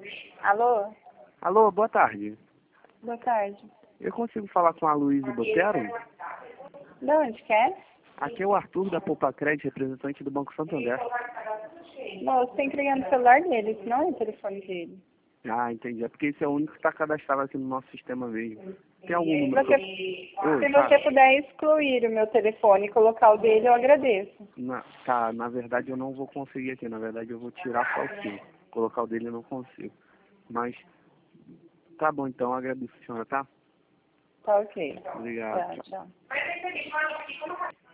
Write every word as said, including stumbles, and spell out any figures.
Alô? Alô, boa tarde. Boa tarde. Eu consigo falar com a Luísa Botero? De onde quer? Aqui é o Arthur da Poupa Crédito, representante do Banco Santander. Não, você tem que ligar no celular dele, esse não é o telefone dele. Ah, entendi. É porque esse é o único que está cadastrado aqui no nosso sistema mesmo. Tem algum número? Você, que eu... Oi, se tá. você puder excluir o meu telefone e colocar o dele, eu agradeço. Na, tá, na verdade eu não vou conseguir aqui. Na verdade eu vou tirar só o seu. Colocar o dele eu não consigo. Mas, tá bom então, eu agradeço a senhora, tá? Tá ok. Obrigado. Tá, Tchau. tchau.